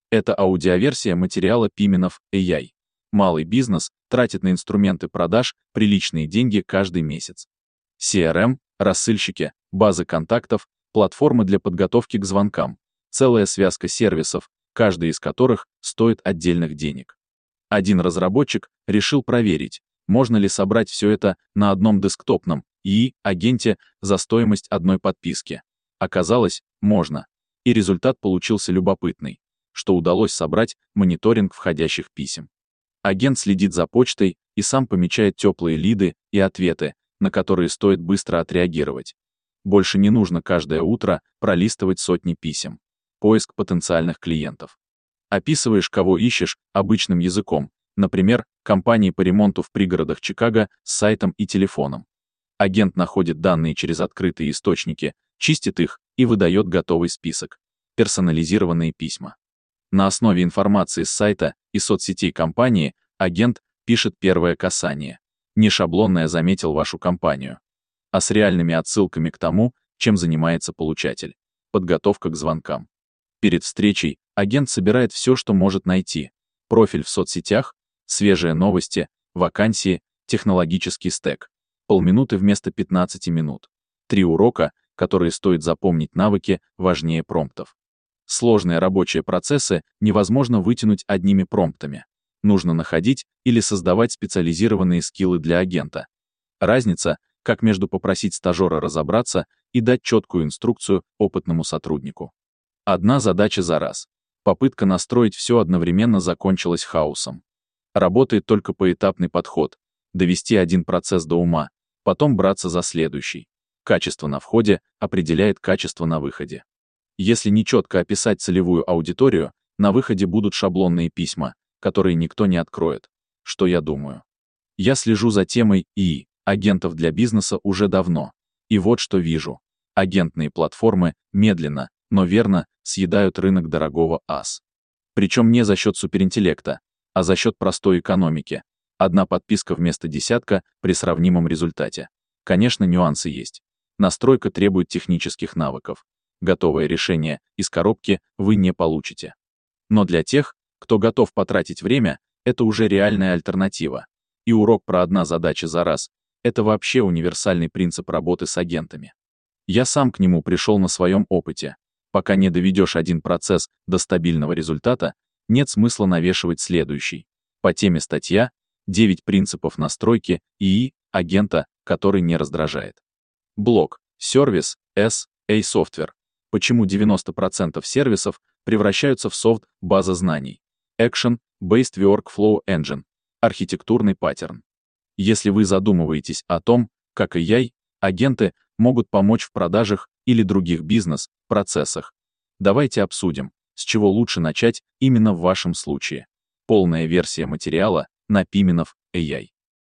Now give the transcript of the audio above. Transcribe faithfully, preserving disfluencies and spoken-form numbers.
Это аудиоверсия материала Пименов эй ай. Малый бизнес тратит на инструменты продаж приличные деньги каждый месяц. си ар эм, рассыльщики, базы контактов, платформы для подготовки к звонкам, целая связка сервисов, каждый из которых стоит отдельных денег. Один разработчик решил проверить, можно ли собрать все это на одном десктопном и ай агенте за стоимость одной подписки. Оказалось, можно. И результат получился любопытный, что удалось собрать мониторинг входящих писем. Агент следит за почтой и сам помечает теплые лиды и ответы, на которые стоит быстро отреагировать. Больше не нужно каждое утро пролистывать сотни писем. Поиск потенциальных клиентов. Описываешь, кого ищешь, обычным языком, например, компании по ремонту в пригородах Чикаго с сайтом и телефоном. Агент находит данные через открытые источники, чистит их и выдает готовый список. Персонализированные письма. На основе информации с сайта и соцсетей компании агент пишет первое касание. Не шаблонное «заметил вашу компанию», а с реальными отсылками к тому, чем занимается получатель. Подготовка к звонкам. Перед встречей агент собирает все, что может найти. Профиль в соцсетях, свежие новости, вакансии, технологический стэк. Полминуты вместо пятнадцати минут. Три урока, которые стоит запомнить, навыки важнее промптов. Сложные рабочие процессы невозможно вытянуть одними промптами. Нужно находить или создавать специализированные скиллы для агента. Разница, как между попросить стажера разобраться и дать четкую инструкцию опытному сотруднику. Одна задача за раз. Попытка настроить все одновременно закончилась хаосом. Работает только поэтапный подход. Довести один процесс до ума, потом браться за следующий. Качество на входе определяет качество на выходе. Если нечетко описать целевую аудиторию, на выходе будут шаблонные письма, которые никто не откроет. Что я думаю? Я слежу за темой ай агентов для бизнеса уже давно. И вот что вижу. Агентные платформы медленно, но верно съедают рынок дорогого ас. Причем не за счет суперинтеллекта, а за счет простой экономики. Одна подписка вместо десятка при сравнимом результате. Конечно, нюансы есть. Настройка требует технических навыков. Готовое решение из коробки вы не получите. Но для тех, кто готов потратить время, это уже реальная альтернатива. И урок про одна задача за раз — это вообще универсальный принцип работы с агентами. Я сам к нему пришел на своем опыте. Пока не доведешь один процесс до стабильного результата, нет смысла навешивать следующий. По теме статья «девять принципов настройки ай агента, который не раздражает». Блог, сервис, эс эй Software. Почему девяносто процентов сервисов превращаются в софт-база знаний? Action-Based Workflow Engine. Архитектурный паттерн. Если вы задумываетесь о том, как эй ай агенты могут помочь в продажах или других бизнес-процессах, давайте обсудим, с чего лучше начать именно в вашем случае. Полная версия материала на Пименов эй ай.